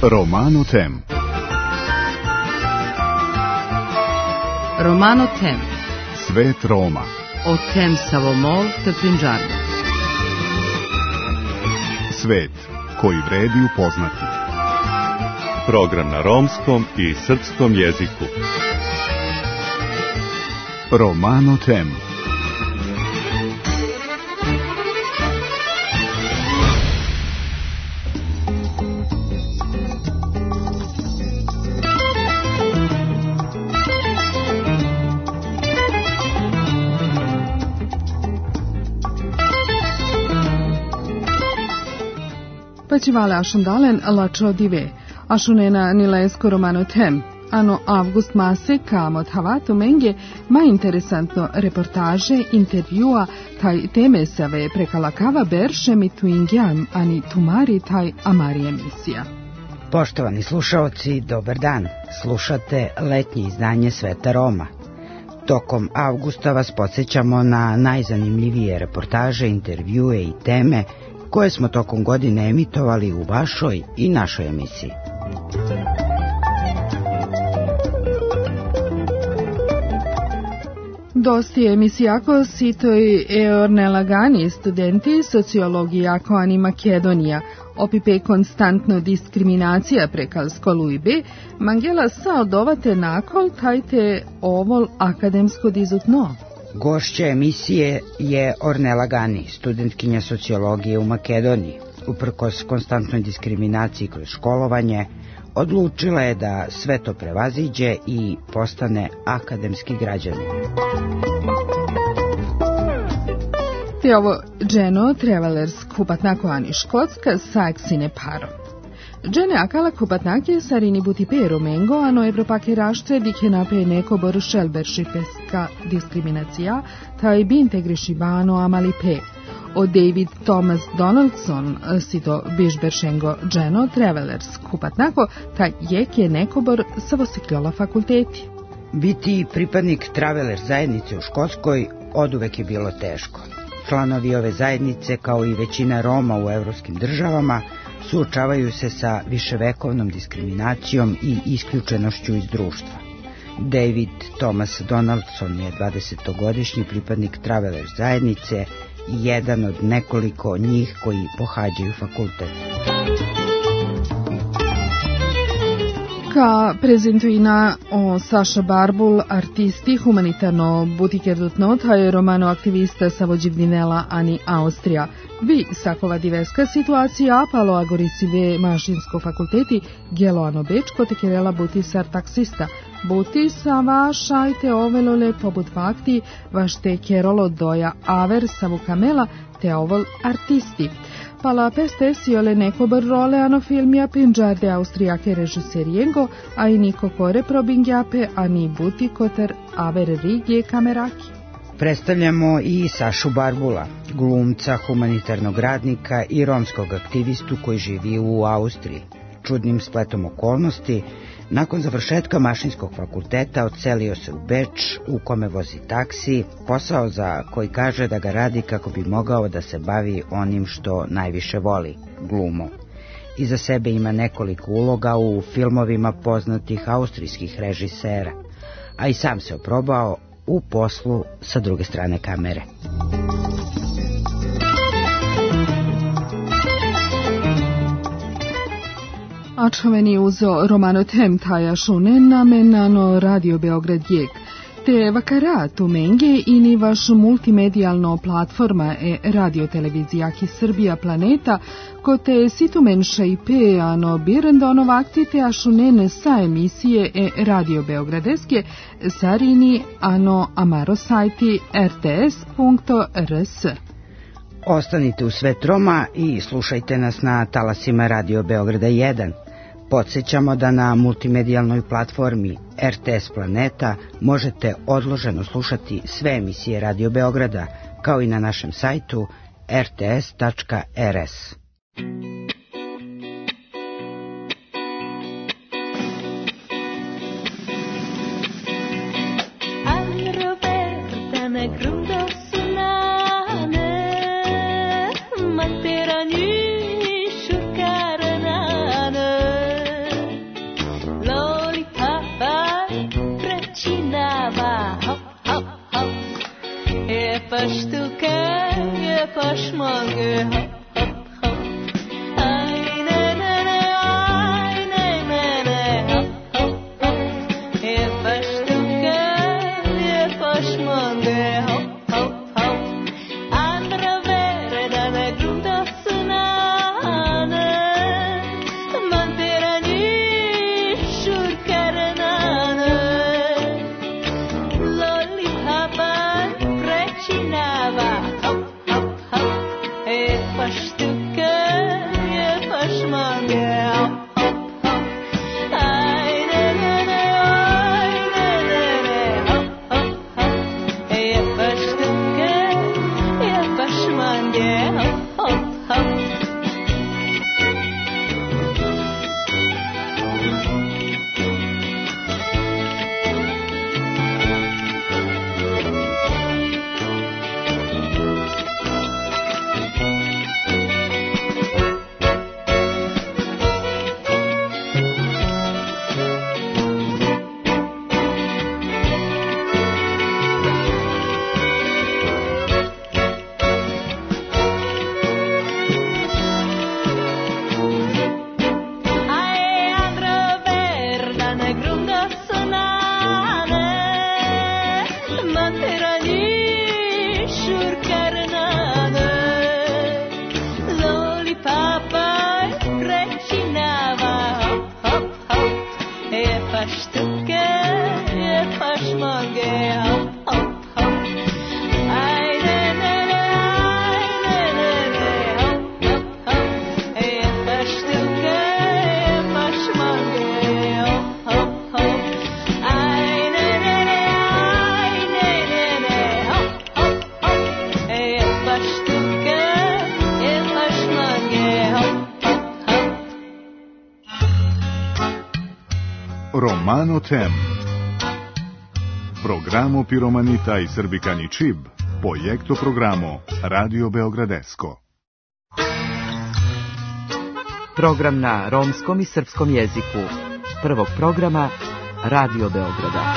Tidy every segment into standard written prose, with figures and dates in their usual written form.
Romano Tem. Romano Tem. Svet Roma. O tem Savomol te Punjabi. Svet koji vredi upoznati. Program na romskom i srpskom jeziku. Romano Tem. Pacivale ašundalen lačo dive, ašunena nilesko Romano Tem, ano avgust mase kamot havatu menge ma interesantno reportaže, intervjua, taj teme save prekalakava berše mi tuingiam, ani tumari taj amari emisija. Poštovani slušaoci, dobar dan. Slušate letnje izdanje Sveta Roma. Tokom avgusta vas podsjećamo na najzanimljivije reportaže, intervjue i teme koje smo tokom godine emitovali u vašoj i našoj emisiji. Dosti emisijako sitoj eornelagani studenti sociologijako ani Makedonija, opipe konstantno diskriminacija prekal skolu i be, mangela sa odovate nakol tajte ovol akademsko dizutno. Gošća emisije je Ornela Gani, studentkinja sociologije u Makedoniji. Uprkos konstantnoj diskriminaciji kroz školovanje, odlučila je da sve to prevaziđe i postane akademski građanin. Te ovo dženo travelers kupatnako ani škotska saksine paro. Džene akala kupatnake sarini buti pero mengo, ano evropake rašte dike nape neko boru šelberši peska diskriminacija, taj bi integriši bano amali pe. O David Thomas Donaldson sito bižberšengo dženo travelers kupatnako, taj jek je neko bor savosiklola fakulteti. Biti pripadnik traveler zajednice u Škotskoj oduvek je bilo teško. Članovi ove zajednice, kao i većina Roma u evropskim državama, suočavaju se sa viševekovnom diskriminacijom i isključenošću iz društva. David Thomas Donaldson je 20-godišnji pripadnik traveler zajednice i jedan od nekoliko njih koji pohađaju fakultet. Ka prezentuina o Saša Barbul, artisti humanitarno butikerdutno, taj romano aktivista savođivdinela ani Austrija. Vi sakova diveska situacija apalo agorisive mašinsko fakulteti geloano bečko te kerela buti sar taksista. Buti sa vašajte ovelole pobud fakti vašte kerolo doja aver savu kamela te ovol artisti. Pala pestesiole neko br role ano filmija pinđarde austrijake režiserijengo, a i niko kore probingjape, ani buti koter aver rigje kameraki. Predstavljamo i Sašu Barbula, glumca, humanitarnog radnika i romskog aktivistu koji živi u Austriji. Čudnim spletom okolnosti, nakon završetka mašinskog fakulteta odselio se u Beč, u kome vozi taksi, posao za koji kaže da ga radi kako bi mogao da se bavi onim što najviše voli, glumom. Iza sebe ima nekoliko uloga u filmovima poznatih austrijskih režisera, a i sam se oprobao u poslu sa druge strane kamere. Ačoveni uzo Romano Tem taja šune namenano Radio Beograd jek. Te vakarat u menge ini vaš multimedijalno platforma radio televizijaki Srbija Planeta, ko te situmenša i pe ano birendonov aktite ašunene sa emisije Radio Beogradeske sarini ano amaro sajti rts.rs. Ostanite u Svet Roma i slušajte nas na talasima Radio Beograda 1. Podsjećamo da na multimedijalnoj platformi RTS Planeta možete odloženo slušati sve emisije Radio Beograda, kao i na našem sajtu rts.rs. nava, hop, hop, hop. E paštuka, je pašmange, hop, hop, hop. Aj, ne, ne, ne, aj, ne, ne, ne, hop, hop, hop. E paštuka, je pašmange, hop, hop, hop. Andra vere da ne grunda sunane, manterani šurkaranane. Loli papa prečinava, hop, hop, hop. E paštuka, je pašmange, hop, hop, hop. Aj, ne, ne, ne, aj, ne, ne, ne, hop, hop, hop. E paštuka, je pašmange, hop, hop, hop. Romano Tem. Programo Piromanita i Srbikani Čib, projekto programo Radio Beogradesko. Program na romskom i srpskom jeziku. Prvog programa Radio Beograda.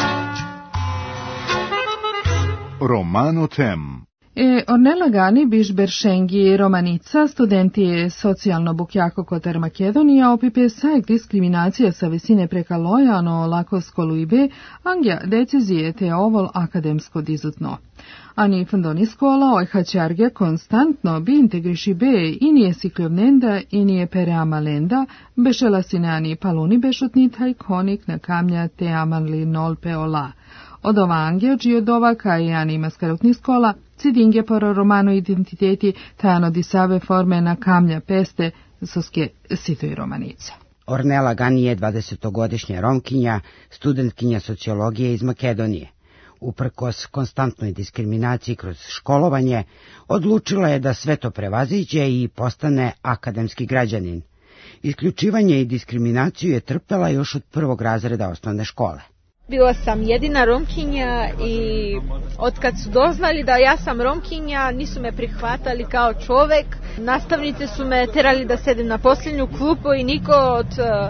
Romano Tem. Ornella Gani biš beršengi romanica, studenti socijalno bukjako kotar Makedonija opipe sajk diskriminacija sa visine preka lojano lako skoluibe, angja decizije te ovol akademsko dizutno. Ani fundoni skola ojhačarge konstantno bi integriši be i nije sikljovnenda i nije pereamalenda, bešela sinani paluni bešutni taj konik na kamnja te amanli nol peola. Od ova angja džiodova kaj ani maskarutni skola, cidinge poro romano identiteti tajano disave forme na kamnja peste, soske sitoj romanica. Ornella Gani je 20-godišnja Romkinja, studentkinja sociologije iz Makedonije. Uprkos konstantnoj diskriminaciji kroz školovanje, odlučila je da sve to prevaziđe i postane akademski građanin. Isključivanje i diskriminaciju je trpela još od 1. razreda osnovne škole. Bila sam jedina Romkinja i otkad su doznali da ja sam Romkinja, nisu me prihvatali kao čovek. Nastavnice su me terali da sedem na posljednju klupu i niko od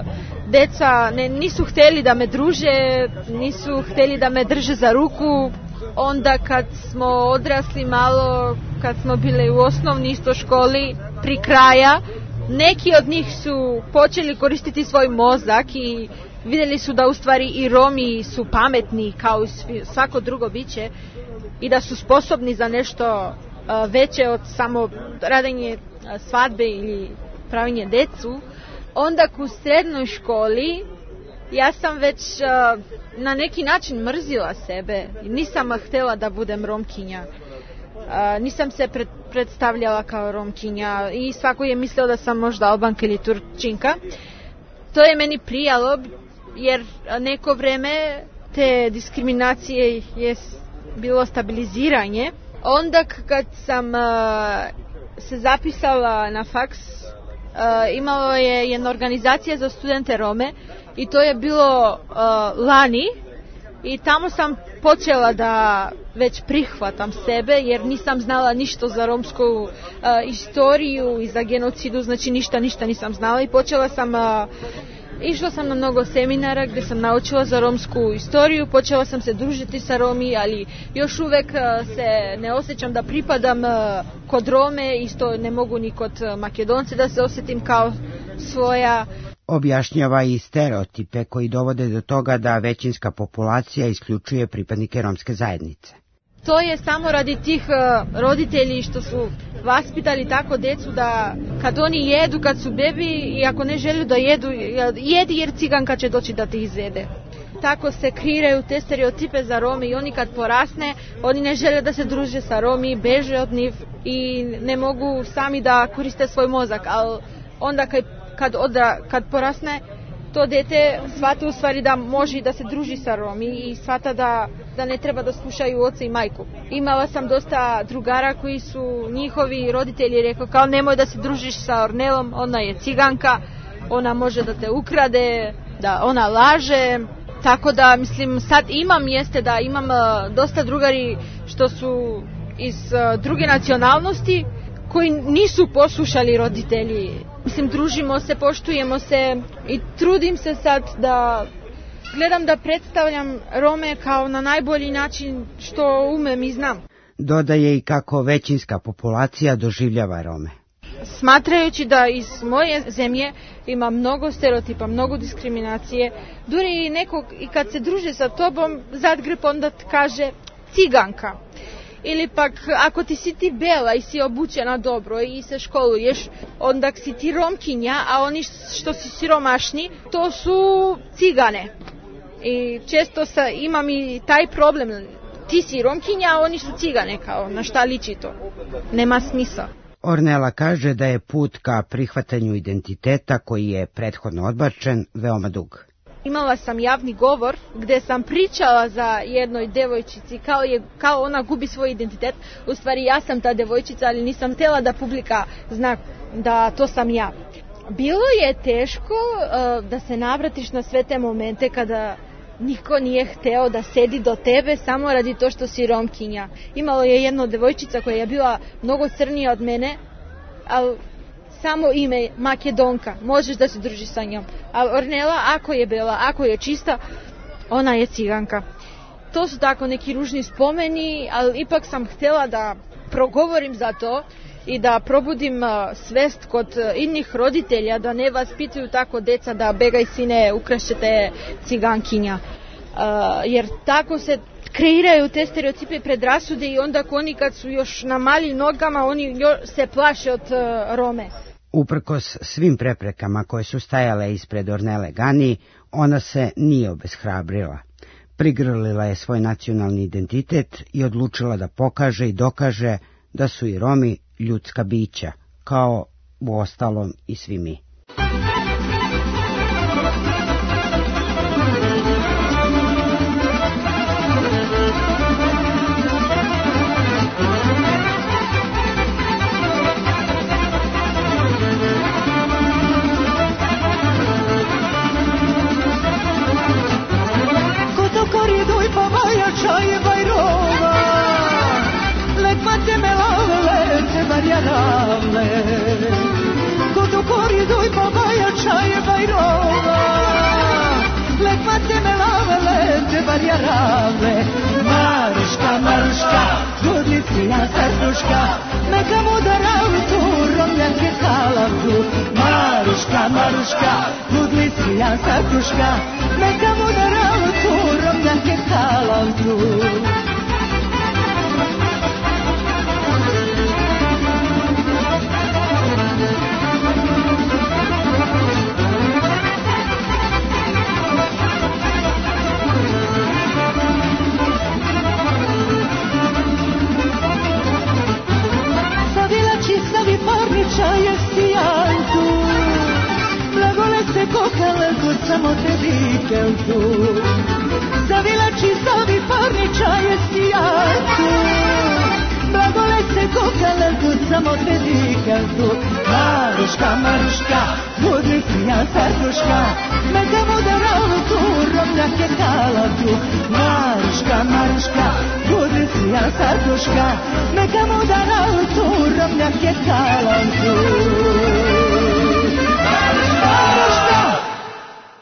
deca nisu htjeli da me druže, nisu htjeli da me drže za ruku. Onda kad smo odrasli malo, kad smo bile u osnovnoj isto školi, pri kraja, neki od njih su počeli koristiti svoj mozak i vidjeli su da u stvari i Romi su pametni kao i svako drugo biće i da su sposobni za nešto veće od samo radenje svadbe ili pravinje decu. Onda u srednjoj školi ja sam već na neki način mrzila sebe. Nisam htjela da budem Romkinja. Nisam se predstavljala kao Romkinja i svako je mislio da sam možda Albanka ili Turčinka. To je meni prijalo jer neko vreme te diskriminacije je bilo stabiliziranje. Onda kad sam se zapisala na faks, imalo je jedna organizacija za studente Rome i to je bilo lani i tamo sam počela da već prihvatam sebe jer nisam znala ništa za romsku istoriju i za genocidu, znači ništa nisam znala i počela sam Išla sam na mnogo seminara gdje sam naučila za romsku istoriju, počela sam se družiti sa Romi, ali još uvek se ne osjećam da pripadam kod Rome, isto ne mogu ni kod Makedonce da se osjetim kao svoja. Objašnjava i stereotipe koji dovode do toga da većinska populacija isključuje pripadnike romske zajednice. To je samo radi tih roditelji što su vaspitali tako decu da kad oni jedu, kad su bebi i ako ne žele da jedu, jedi jer ciganka će doći da ti izjede. Tako se kreiraju te stereotipe za Rome i oni kad porasne, oni ne žele da se druže sa Romi, beže od njih i ne mogu sami da koriste svoj mozak, ali onda kad porasne, to dete shvata u stvari da može da se druži sa Romi i shvata da ne treba da slušaju oca i majku. Imala sam dosta drugara koji su njihovi roditelji rekao kao nemoj da se družiš sa Ornelom, ona je ciganka, ona može da te ukrade, da ona laže. Tako da mislim sad imam dosta drugari što su iz druge nacionalnosti koji nisu poslušali roditelji. Mislim, družimo se, poštujemo se i trudim se sad da gledam da predstavljam Rome kao na najbolji način što umem i znam. Dodaje i kako većinska populacija doživljava Rome. Smatrajući da iz moje zemlje ima mnogo stereotipa, mnogo diskriminacije, duri nekog i kad se druže sa tobom, zadgrep onda kaže ciganka. Ili pak ako si ti bela i si obučena dobro i se školuješ, onda si ti Romkinja, a oni što si siromašni, to su cigane. I često imam i taj problem, ti si Romkinja, a oni su cigane, kao na šta liči to? Nema smisla. Ornela kaže da je put ka prihvatanju identiteta koji je prethodno odbačen veoma dug. Imala sam javni govor gdje sam pričala za jednoj devojčici kao ona gubi svoj identitet. U stvari ja sam ta devojčica, ali nisam htjela da publika zna da to sam ja. Bilo je teško da se navratiš na sve te momente kada niko nije hteo da sedi do tebe samo radi to što si Romkinja. Imalo je jedna devojčica koja je bila mnogo crnija od mene, ali samo ime Makedonka, možeš da se družiš sa njom. A Ornela, ako je bela, ako je čista, ona je ciganka. To su tako neki ružni spomeni, ali ipak sam htjela da progovorim za to i da probudim svest kod inih roditelja, da ne vas pitaju tako deca da begaj sine, ukrašćete cigankinja. Jer tako se kreiraju te stereotipe i predrasude i onda oni kad su još na malim nogama, oni se plaše od Rome. Uprkos svim preprekama koje su stajale ispred Ornele Gani, ona se nije obeshrabrila. Prigrlila je svoj nacionalni identitet i odlučila da pokaže i dokaže da su i Romi ljudska bića, kao uostalom i svi mi. Maruška, Maruška, Budlicija Sarduška, neka mu darau tu Romljake halavdu. Maruška, Maruška, Budlicija Sarduška, neka mu darau tu Romljake halavdu. Samo te vikendu Zavilači savi parniča je sijatu Blagole se kokale tu samo te vikendu Maruška, Maruška, Budlicija Sarduška Neka mu darau tu Romljake halavdu Maruška, Maruška, Budlicija Sarduška Neka mu darau tu Romljake halavdu Maruška, Maruška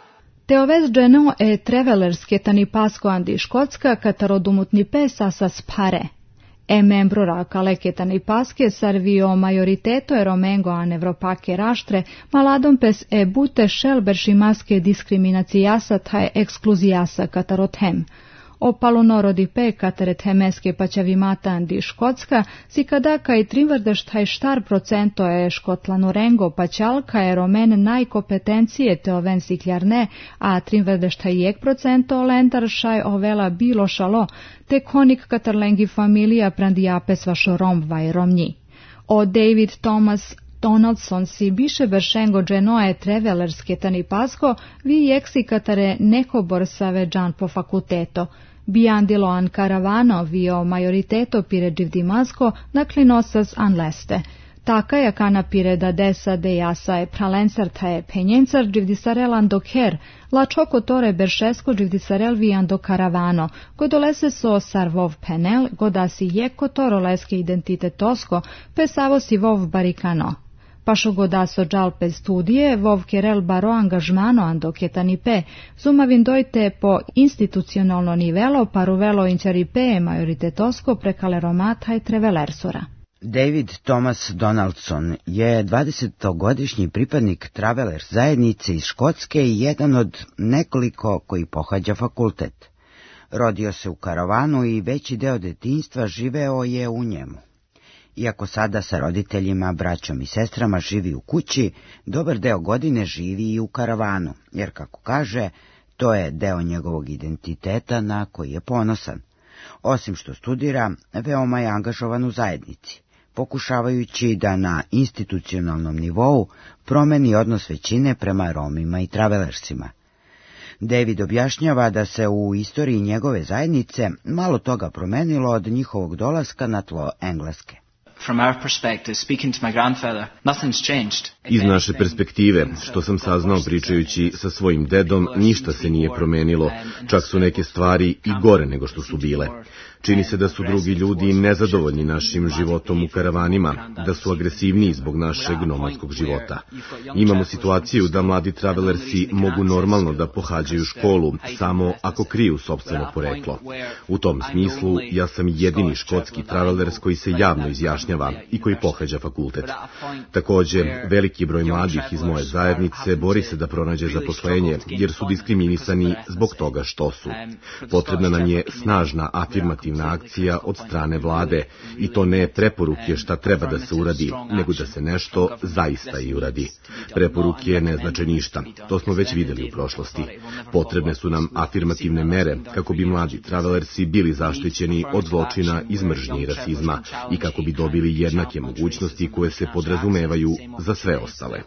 Teoves geno e travelers che tani pasco andi Škotska katarodumutni pesa sa spare. E membrora cale che tani pasche servio majoriteto eromengo an evropake raštre, maladom pes e bute šelberši maske diskriminacijasa tae ekskluziasa katarothem. O palonoro pe kateret hemeske pačavimata andi Škotska, si kada kai trimvrdeštaj štar procento e škotlanorengo pačalka e romen najkompetencije te oven sikljarne, a trimvrdeštajek procento lendaršaj ovela bilo šalo, te konik katarlengi familija prandiapes vašo romvaj romnji. O David Thomas Donaldson si biše veršengo genoe travelerske tani pasko, vi jeksi katare neko borsave džan po fakulteto. Biandilo an caravano vio majoriteto pire Dimasko na klinosas an leste. Taka jakana pire da desa de jasa e pralencerta e penjencar Divdisarel andokher, la čokotore beršesko Divdisarel vi ando caravano, godolese so sarvov penel, godasi jekotoro leske identitetosko, pesavo si vov barikano. Pašo godaso džalpe studije, vov kerel baro angažmano ando ketanipe, zumavin dojte po institucionalno nivelo, paruvelo inčaripe majoritetosko prekale romata i trevelersora. David Thomas Donaldson je 20-godišnji pripadnik Travelers zajednice iz Škotske i jedan od nekoliko koji pohađa fakultet. Rodio se u karavanu i veći deo detinjstva živeo je u njemu. Iako sada sa roditeljima, braćom i sestrama živi u kući, dobar deo godine živi i u karavanu, jer kako kaže, to je deo njegovog identiteta na koji je ponosan. Osim što studira, veoma je angažovan u zajednici, pokušavajući da na institucionalnom nivou promeni odnos većine prema Romima i travelersima. David objašnjava da se u istoriji njegove zajednice malo toga promenilo od njihovog dolaska na tlo Engleske. Iz naše perspektive, što sam saznao pričajući sa svojim dedom, ništa se nije promenilo, čak su neke stvari i gore nego što su bile. Čini se da su drugi ljudi nezadovoljni našim životom u karavanima, da su agresivniji zbog našeg nomadskog života. Imamo situaciju da mladi travelersi mogu normalno da pohađaju školu, samo ako kriju sopstveno poreklo. U tom smislu, ja sam jedini škotski travelers koji se javno izjašnjava i koji pohađa fakultet. Takođe, veliki broj mladih iz moje zajednice bori se da pronađe zaposlenje, jer su diskriminisani zbog toga što su. Potrebna nam je snažna afirmativna akcija od strane vlade, i to ne preporuke šta treba da se uradi, nego da se nešto zaista i uradi. Preporuke ne znače ništa, to smo već videli u prošlosti. Potrebne su nam afirmativne mere kako bi mladi travelersi bili zaštićeni od zločina iz mržnje i rasizma i kako bi dobili jednake mogućnosti koje se podrazumevaju za sve ostale.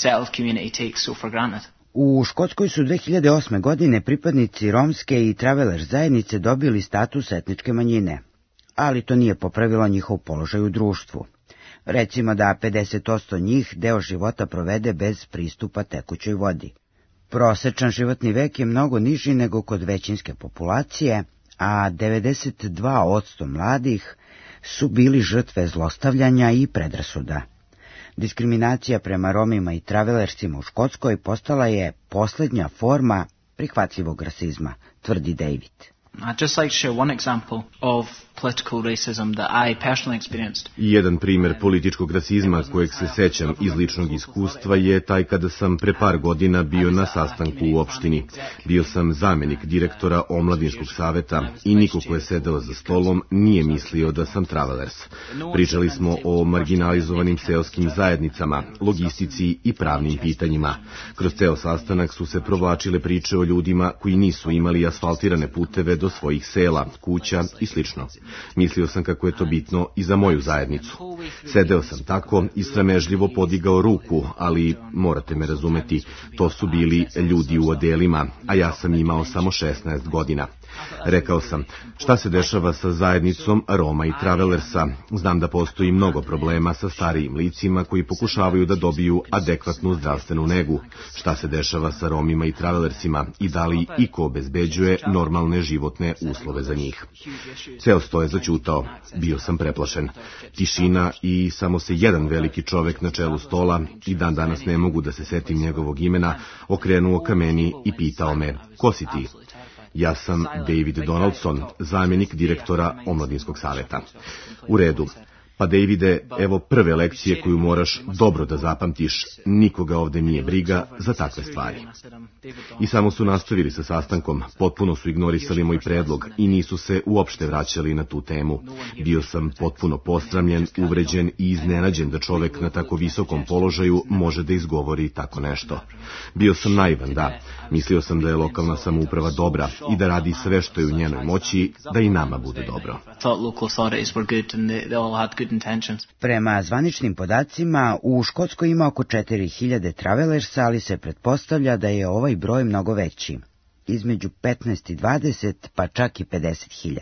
U Škotskoj su 2008. godine pripadnici romske i travelers zajednice dobili status etničke manjine, ali to nije popravilo njihov položaj u društvu. Recimo da 50% njih deo života provede bez pristupa tekućoj vodi. Prosečan životni vek je mnogo niži nego kod većinske populacije, a 92% mladih su bili žrtve zlostavljanja i predrasuda. Diskriminacija prema Romima i travelersima u Škotskoj postala je posljednja forma prihvatljivog rasizma, tvrdi David. Jedan primjer političkog rasizma kojeg se sećam iz ličnog iskustva je taj kada sam pre par godina bio na sastanku u opštini. Bio sam zamenik direktora omladinskog saveta i niko ko je sedeo za stolom nije mislio da sam travelers. Pričali smo o marginalizovanim seoskim zajednicama, logistici i pravnim pitanjima. Kroz ceo sastanak su se provlačile priče o ljudima koji nisu imali asfaltirane puteve do svojih sela, kuća i slično. Mislio sam kako je to bitno i za moju zajednicu. Sedeo sam tako i sramežljivo podigao ruku, ali morate me razumeti, to su bili ljudi u odelima, a ja sam imao samo 16 godina. Rekao sam, šta se dešava sa zajednicom Roma i Travelersa? Znam da postoji mnogo problema sa starijim licima koji pokušavaju da dobiju adekvatnu zdravstvenu negu. Šta se dešava sa Romima i Travelersima i da li iko obezbeđuje normalne životne uslove za njih? Ceo sto je zaćutao. Bio sam preplašen. Tišina i samo se jedan veliki čovek na čelu stola, i dan danas ne mogu da se setim njegovog imena, okrenuo ka meni i pitao me, ko si ti? Ja sam David Donaldson, zamjenik direktora Omladinskog saveta. U redu. Pa Davide, evo prve lekcije koju moraš dobro da zapamtiš, nikoga ovde nije briga za takve stvari. I samo su nastavili sa sastankom, potpuno su ignorisali moj predlog i nisu se uopšte vraćali na tu temu. Bio sam potpuno posramljen, uvređen i iznenađen da čovek na tako visokom položaju može da izgovori tako nešto. Bio sam naivan, da. Mislio sam da je lokalna samouprava dobra i da radi sve što je u njenoj moći da i nama bude dobro. Prema zvaničnim podacima, u Škotskoj ima oko 4000 travelersa, ali se pretpostavlja da je ovaj broj mnogo veći, između 15 i 20, pa čak i 50.000.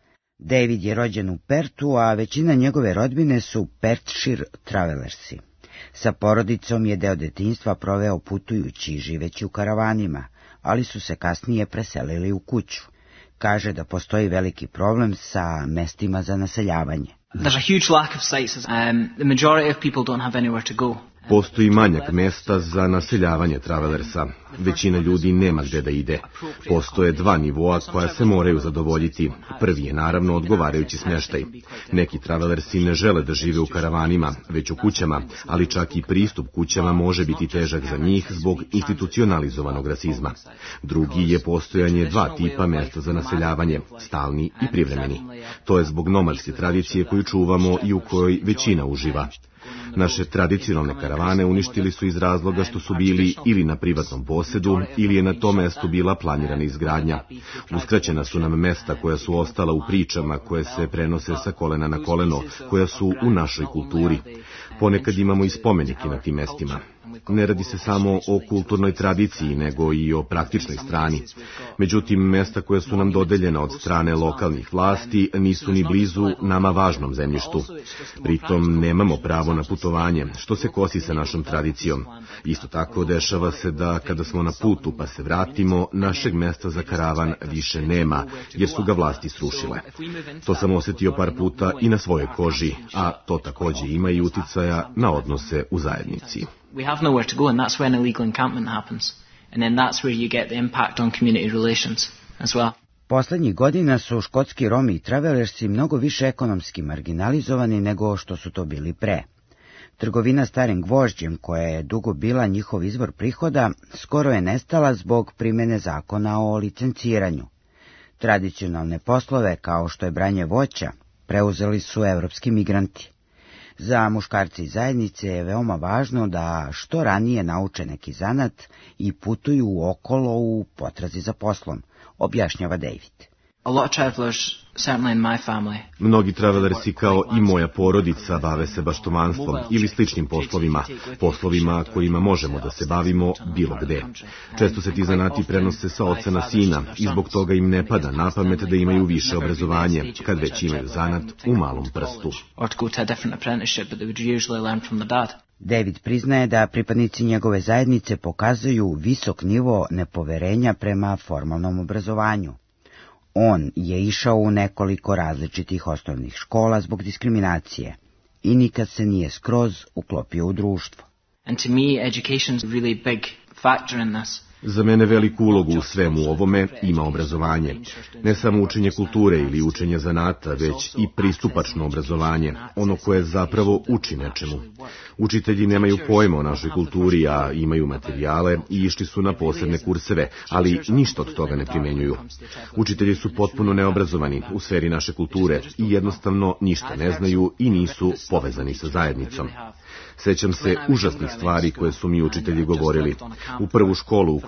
David je rođen u Pertu, a većina njegove rodbine su Perthshire travelersi. Sa porodicom je deo detinjstva proveo putujući i živeći u karavanima, ali su se kasnije preselili u kuću. Kaže da postoji veliki problem sa mestima za naseljavanje. There's a huge lack of sites. The majority of people don't have anywhere to go. Postoji manjak mesta za naseljavanje travelersa. Većina ljudi nema gde da ide. Postoje dva nivoa koja se moraju zadovoljiti. Prvi je naravno odgovarajući smještaj. Neki travelersi ne žele da žive u karavanima, već u kućama, ali čak i pristup kućama može biti težak za njih zbog institucionalizovanog rasizma. Drugi je postojanje dva tipa mesta za naseljavanje, stalni i privremeni. To je zbog nomadske tradicije koju čuvamo i u kojoj većina uživa. Naše tradicionalne karavane uništili su iz razloga što su bili ili na privatnom posedu, ili je na tom mestu bila planirana izgradnja. Uskraćena su nam mesta koja su ostala u pričama, koje se prenose sa kolena na koleno, koja su u našoj kulturi. Ponekad imamo i spomenike na tim mestima. Ne radi se samo o kulturnoj tradiciji, nego i o praktičnoj strani. Međutim, mesta koja su nam dodeljena od strane lokalnih vlasti nisu ni blizu nama važnom zemljištu. Pritom nemamo pravo na putovanje, što se kosi sa našom tradicijom. Isto tako dešava se da kada smo na putu pa se vratimo, našeg mesta za karavan više nema, jer su ga vlasti srušile. To sam osjetio par puta i na svojoj koži, a to takođe ima i uticaja na odnose u zajednici. We have nowhere to go, and that's when illegal encampment happens. And then that's where you get the impact on community relations as well. Poslednjih godina su škotski Romi i travelersi mnogo više ekonomski marginalizovani nego što su to bili pre. Trgovina starim gvožđem, koja je dugo bila njihov izvor prihoda, skoro je nestala zbog primene zakona o licenciranju. Tradicionalne poslove, kao što je branje voća, preuzeli su evropski migranti. Za muškarce i zajednice je veoma važno da što ranije nauče neki zanat i putuju okolo u potrazi za poslom, objašnjava David. A lot of travelers, certainly in my family. Mnogi travelersi kao i moja porodica bave se baštomanstvom ili sličnim poslovima kojima možemo da se bavimo bilo gde. Često se ti zanati prenose sa oca na sina i zbog toga im ne pada na pamet da imaju više obrazovanje, kad već imaju zanat u malom prstu. David priznaje da pripadnici njegove zajednice pokazuju visok nivo nepoverenja prema formalnom obrazovanju. On je išao u nekoliko različitih osnovnih škola zbog diskriminacije i nikad se nije skroz uklopio u društvo. And to me, education is a really big factor in this. Za mene veliku ulogu u svemu ovome ima obrazovanje. Ne samo učenje kulture ili učenje zanata, već i pristupačno obrazovanje, ono koje zapravo uči nečemu. Učitelji nemaju pojma o našoj kulturi, a imaju materijale i išli su na posebne kurseve, ali ništa od toga ne primenjuju. Učitelji su potpuno neobrazovani u sferi naše kulture i jednostavno ništa ne znaju i nisu povezani sa zajednicom. Sećam se užasnih stvari koje su mi učitelji govorili. U prvu školu u kojoj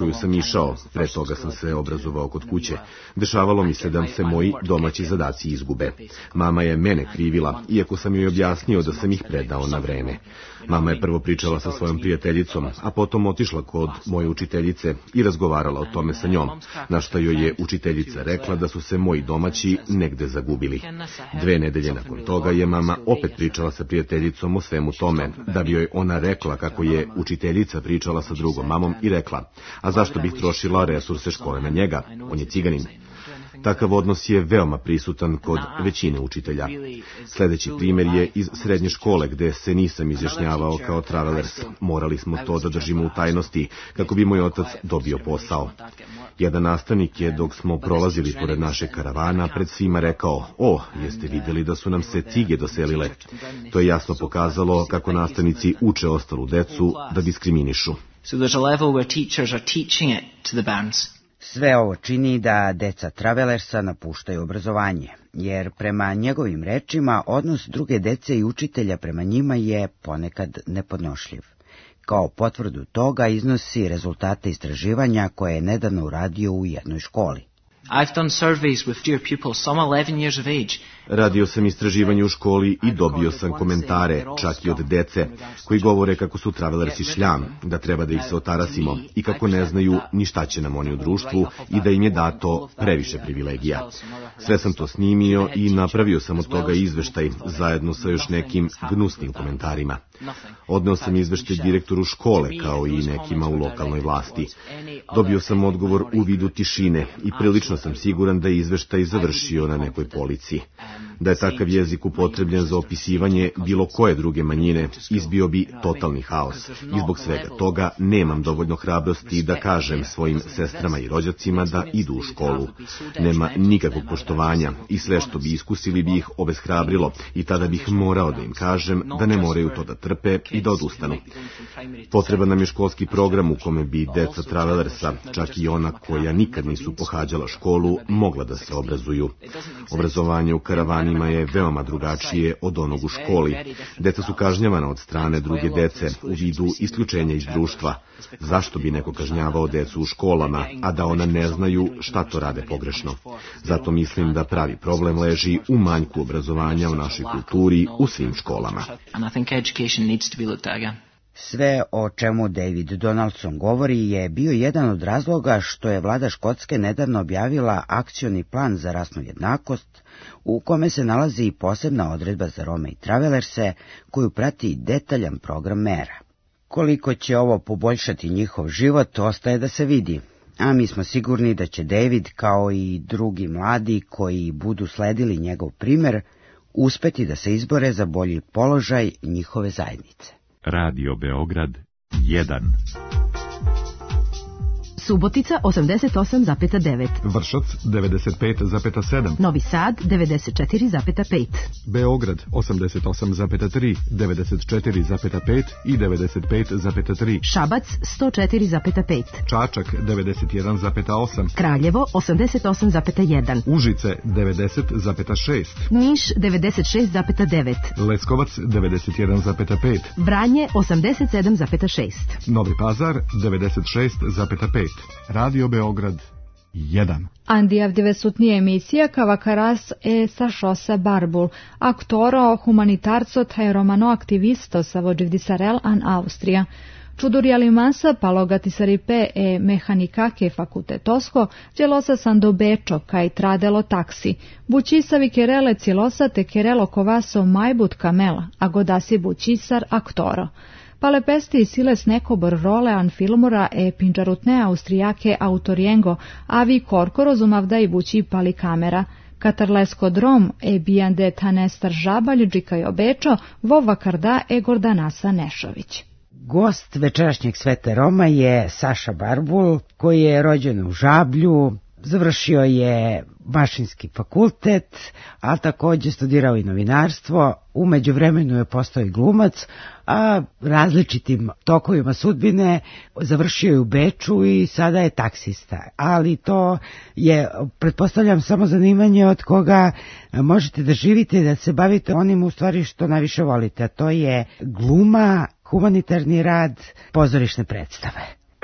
koju sam išao, pre toga sam se obrazovao kod kuće, dešavalo mi se da se moji domaći zadaci izgube. Mama je mene krivila, iako sam joj objasnio da sam ih predao na vreme. Mama je prvo pričala sa svojom prijateljicom, a potom otišla kod moje učiteljice i razgovarala o tome sa njom, na što joj je učiteljica rekla da su se moji domaći negde zagubili. 2 nedelje nakon toga je mama opet pričala sa prijateljicom o svemu tome, da bi joj ona rekla kako je učiteljica pričala sa drugom mamom i rekla, a zašto bih trošila resurse škole na njega, on je ciganin. Takav odnos je veoma prisutan kod većine učitelja. Sljedeći primjer je iz srednje škole, gde se nisam izjašnjavao kao travelers. Morali smo to da držimo u tajnosti, kako bi moj otac dobio posao. Jedan nastavnik je, dok smo prolazili pored naše karavana, pred svima rekao, jeste vidjeli da su nam se cige doselile? To je jasno pokazalo kako nastavnici uče ostalu decu da diskriminišu. So there's a level where teachers are teaching it to the Barnes. Sve ovo čini da deca travelersa napuštaju obrazovanje, jer prema njegovim rečima odnos druge dece i učitelja prema njima je ponekad nepodnošljiv. Kao potvrdu toga iznosi rezultate istraživanja koje je nedavno uradio u jednoj školi. I've done surveys with dear pupils, some 11 years of age. Radio sam istraživanje u školi i dobio sam komentare, čak i od dece, koji govore kako su travelersi šljam, da treba da ih se otarasimo i kako ne znaju ni šta će nam oni u društvu i da im je dato previše privilegija. Sve sam to snimio i napravio sam od toga izveštaj zajedno sa još nekim gnusnim komentarima. Odneo sam izveštaj direktoru škole kao i nekima u lokalnoj vlasti. Dobio sam odgovor u vidu tišine i prilično sam siguran da je izveštaj završio na nekoj polici. Da je takav jezik upotrebljen za opisivanje bilo koje druge manjine, izbio bi totalni haos. I zbog svega toga nemam dovoljno hrabrosti da kažem svojim sestrama i rođacima da idu u školu. Nema nikakvog poštovanja i sve što bi iskusili bi ih obeshrabrilo i tada bih morao da im kažem da ne moraju to da trpe i da odustanu. Potreban nam je školski program u kome bi deca travelersa, čak i ona koja nikad nisu pohađala školu, mogla da se obrazuju. Obrazovanje u karavanima je veoma drugačije od onog u školi. Deca su kažnjavana od strane druge dece u vidu isključenja iz društva. Zašto bi neko kažnjavao decu u školama, a da ona ne znaju šta to rade pogrešno? Zato mislim da pravi problem leži u manjku obrazovanja u našoj kulturi u svim školama. Sve o čemu David Donaldson govori je bio jedan od razloga što je vlada Škotske nedavno objavila akcioni plan za rasnu jednakost, u kome se nalazi i posebna odredba za Rome i travelerse, koju prati detaljan program mera. Koliko će ovo poboljšati njihov život, ostaje da se vidi, a mi smo sigurni da će David, kao i drugi mladi koji budu sledili njegov primer, uspeti da se izbore za bolji položaj njihove zajednice. Radio Beograd 1. Subotica 88,9. Vršac 95,7. Novi Sad 94,5. Beograd 88,3, 94,5 i 95,3. Šabac 104,5. Čačak 91,8. Kraljevo 88,1. Užice 90,6. Niš 96,9. Leskovac 91,5. Vranje 87,6. Novi Pazar 96,5. Radio Beograd 1. Andi avdivesutnija emisija Kavakaras sa Šosa Barbul, aktoro, humanitarco taj romano aktivisto sa vođivdisarel an Austrija. Čudurjali masa palogati saripe mehanikake fakultetosko, djelosa sando bečo kaj tradelo taksi, bučisavi kerele cilosa te kerelo kovaso majbut kamela, a godasi bučisar aktoro. Palepesti i siles nekobor role an filmura pinčarutne austrijake autoriengo, avi korko rozumavda i bući pali kamera. Katarlesko drom bijande tanestar žabalj džikaj obečo, vova karda Gordanasa Nešović. Gost večerašnjeg Sveta Roma je Saša Barbul, koji je rođen u Žablju, završio je mašinski fakultet, a također studirao i novinarstvo. U međuvremenu je postao i glumac, a različitim tokovima sudbine završio je u Beču i sada je taksista. Ali to je, pretpostavljam, samo zanimanje od koga možete da živite i da se bavite onim u stvari što najviše volite, a to je gluma, humanitarni rad, pozorišne predstave.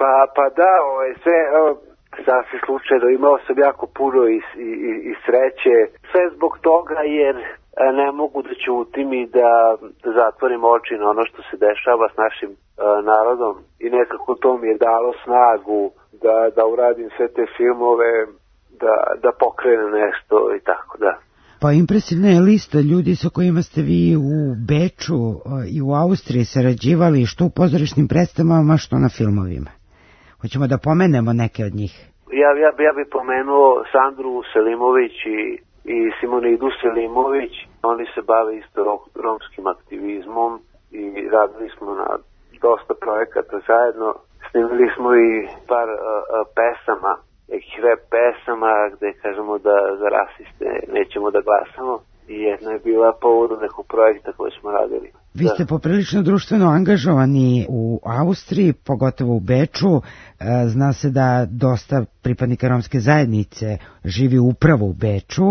Pa da, sve sasvim slučajno, imao sam jako puno i sreće, sve zbog toga jer ne mogu da ćutim i da zatvorim oči na ono što se dešava s našim narodom i nekako to mi je dalo snagu da uradim sve te filmove, da pokrene nešto i tako da. Pa impresivna je lista ljudi sa kojima ste vi u Beču i u Austriji sarađivali, što u pozorišnim predstavama, što na filmovima. Hoćemo da pomenemo neke od njih. Ja bih pomenuo Sandru Selimović i Simonidu Selimović. Oni se bave isto romskim aktivizmom i radili smo na dosta projekata zajedno. Snimili smo i par pesama, nekih rap pesama gde kažemo da za rasiste nećemo da glasamo. I jedna je bila povodom nekog projekta koji smo radili. Vi ste poprilično društveno angažovani u Austriji, pogotovo u Beču. Zna se da dosta pripadnika romske zajednice živi upravo u Beču.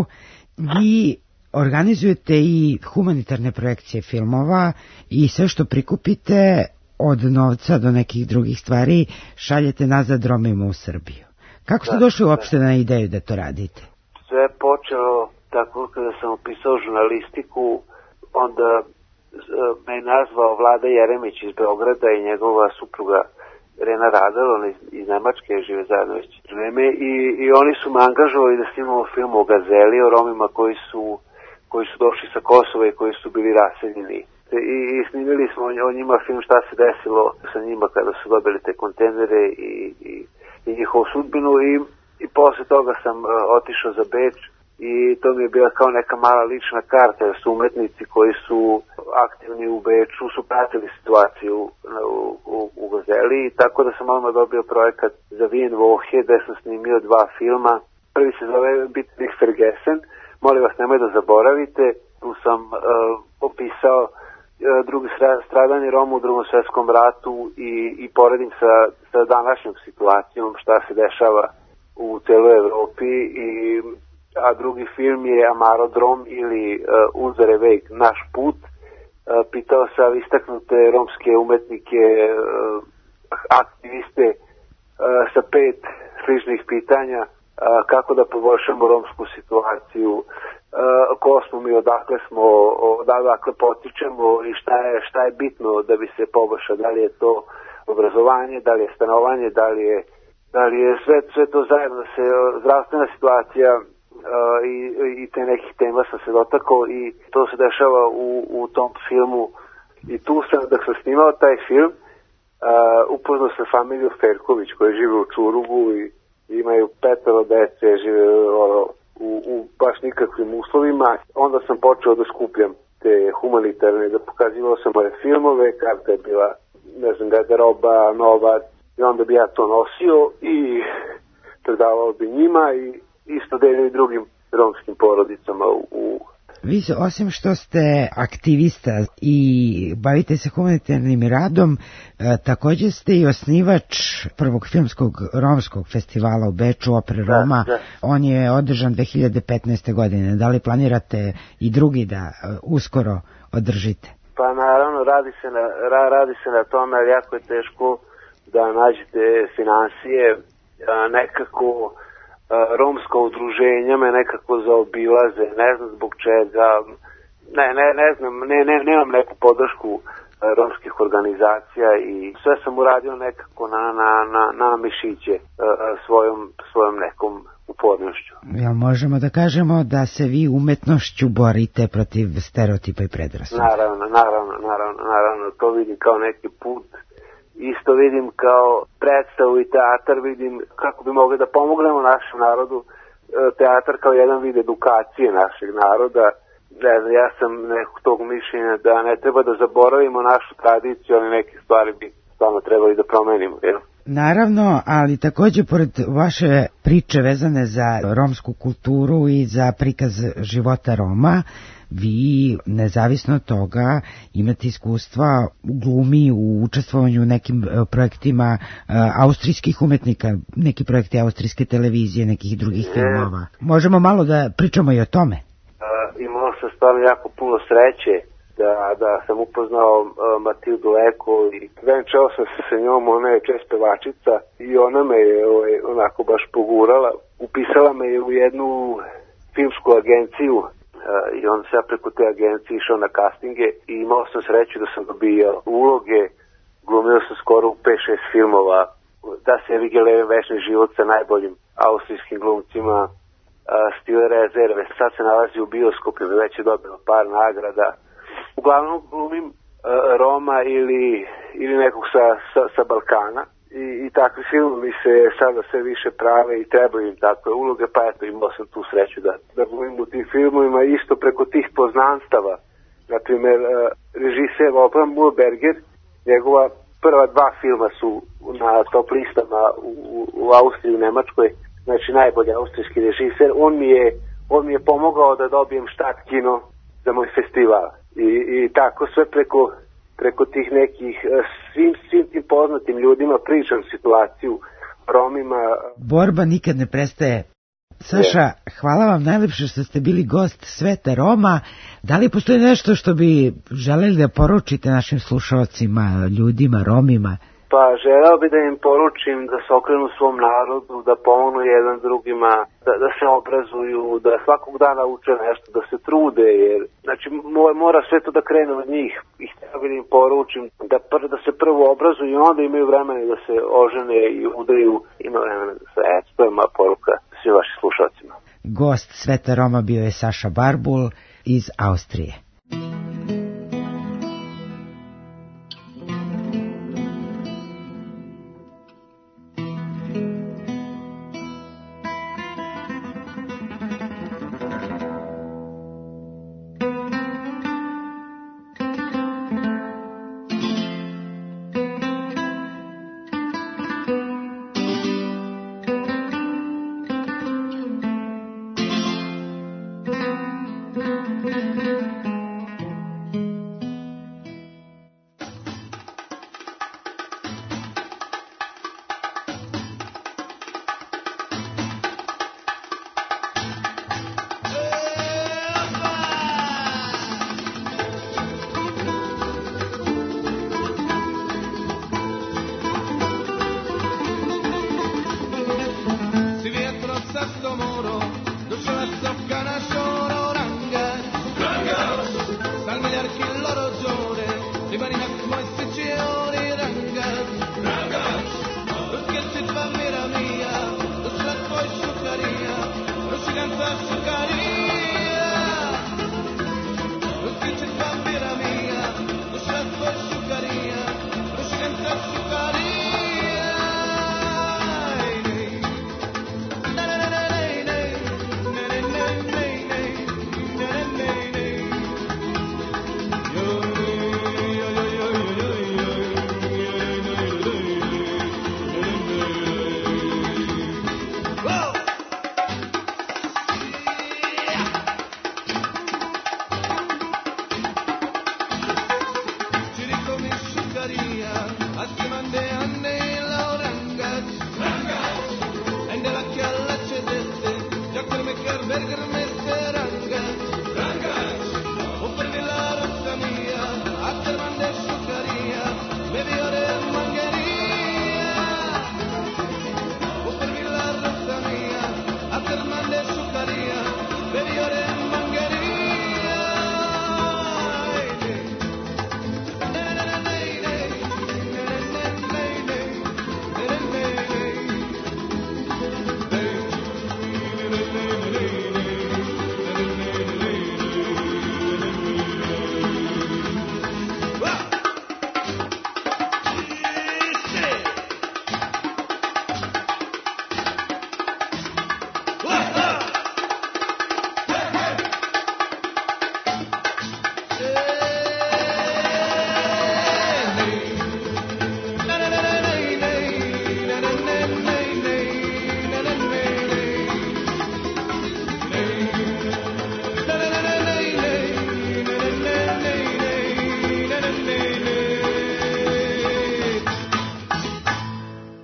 Vi organizujete i humanitarne projekcije filmova i sve što prikupite od novca do nekih drugih stvari šaljete nazad Romima u Srbiju. Kako ste došli uopšte na ideju da to radite? Sve je počelo tako kada sam upisao žurnalistiku, onda me je nazvao Vlada Jeremić iz Beograda i njegova supruga Rena Radel, ona iz Nemačke, žive zajedno već vreme, i oni su me angažovali da snimamo film o Gazeli, o Romima koji su došli sa Kosova i koji su bili raseljeni. I snimili smo o njima film šta se desilo sa njima kada su dobili te kontejnere i njihovu sudbinu i posle toga sam otišao za Beč i to mi je bila kao neka mala lična karta, jer su umetnici koji su aktivni u Beču su pratili situaciju u Gazeli, tako da sam odmah dobio projekat za Wien Woche gde sam snimio 2 filma. Prvi se zove Bittig Vergessen, molim vas nemoj da zaboravite, tu sam opisao drugi stradanje Roma u Drugom svetskom ratu i poredim sa današnjom situacijom šta se dešava u celoj Evropi, a drugi film je Amarodrom ili Unsere Weg, naš put. Pitao sam istaknute romske umetnike, aktiviste sa 5 sličnih pitanja kako da poboljšamo romsku situaciju, ko smo mi, odakle potičemo i šta je bitno da bi se poboljšao, da li je to obrazovanje, da li je stanovanje, da li je sve to zajedno, zdravstvena situacija i te nekih tema sam se dotakao i to se dešava u tom filmu. I tu sam, dok sam snimao taj film, upoznao sam familiju Ferković koji žive u Čurugu i imaju 5 dece, žive u baš nikakvim uslovima. Onda sam počeo da skupljam te humanitarne, da pokazivao sam moje filmove, karta je bila, ne znam, garderoba, novac, i onda bi ja to nosio i predavao bi njima i isto delio i drugim romskim porodicama Vi, osim što ste aktivista i bavite se humanitarnim radom, također ste i osnivač prvog filmskog romskog festivala u Beču, Opera Roma. Da. On je održan 2015. godine. Da li planirate i drugi da uskoro održite? Pa naravno, radi se na tome, ali jako je teško da nađete finansije. Nekako romska udruženja me nekako zaobilaze, ne znam zbog čega, ne znam, nemam neku podršku romskih organizacija i sve sam uradio nekako na mišiće svojom nekom upornošću. Ja, možemo da kažemo da se vi umetnošću borite protiv stereotipa i predrasuda. Naravno, to vidim kao neki put. Isto vidim kao predstavu i teatar, vidim kako bi mogli da pomognemo našem narodu, teatar kao jedan vid edukacije našeg naroda. Ne znam, ja sam nekog tog mišljenja da ne treba da zaboravimo našu tradiciju, ali neke stvari bi stvarno trebali da promenimo. Jel? Naravno, ali također pored vaše priče vezane za romsku kulturu i za prikaz života Roma, vi, nezavisno od toga, imate iskustva u glumi, u učestvovanju u nekim projektima austrijskih umetnika, neki projekti austrijske televizije, nekih drugih filmova. Možemo malo da pričamo i o tome? Imao sam stvarno jako puno sreće da sam upoznao Matildu Eko i venčao sam se sa njom, ona je čest pevačica i ona me je onako baš pogurala, upisala me je u jednu filmsku agenciju i onda sam ja preko te agencije išao na castinge i imao sam sreću da sam dobio uloge, glumio sam skoro u 5-6 filmova, da se Ewige Leben večni život sa najboljim austrijskim glumcima, Stile rezerve, sad se nalazi u bioskopu, već je dobilo par nagrada. Uglavnom glumim Roma ili nekog sa Balkana i takvi filmovi se sada sve više prave i trebaju im takve uloge, pa eto imao sam tu sreću da glumim u tim filmovima isto preko tih poznanstava. Naprimjer, režiser Wolfgang Mühlberger, njegova prva 2 filma su na top listama u Austriji i Nemačkoj, znači najbolji austrijski režiser. On mi je pomogao da dobijem štart kino za moj festival i tako sve preko tih nekih svim tim poznatim ljudima pričam situaciju Romima. Borba nikad ne prestaje. Saša, hvala vam najlepše što ste bili gost Sveta Roma. Da li postoji nešto što bi želeli da poručite našim slušalcima, ljudima, Romima? Pa želeo bi da im poručim da se okrenu svom narodu, da pomognu jedan drugima, da se obrazuju, da svakog dana uče nešto, da se trude, jer znači mora sve to da krene od njih. I htio bi da im poručim da se prvo obrazuju i onda imaju vremena da se ožene i udaju, ima vremena da se, to je moja poruka svim vašim slušalcima. Gost Sveta Roma bio je Saša Barbul iz Austrije.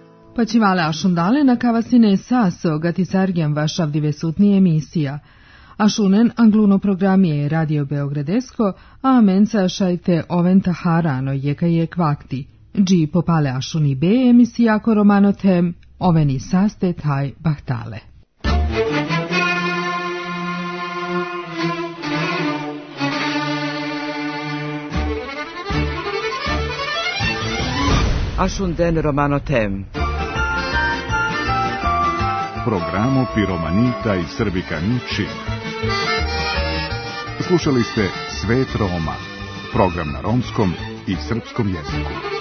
Pačivale ašundale na kavasine saso gatisargiam vašavdive sutni emisija. Ašunen angluno programije Radio Beogradesko, a menca šajte oventa harano jeka je kvakti. Dži popale ašuni B emisijako romanotem, oveni saste taj bahtale. Ašunden romanotem. Programo Piromanita i Srbikani Čib. Slušali ste Svet Roma, program na romskom i srpskom jeziku.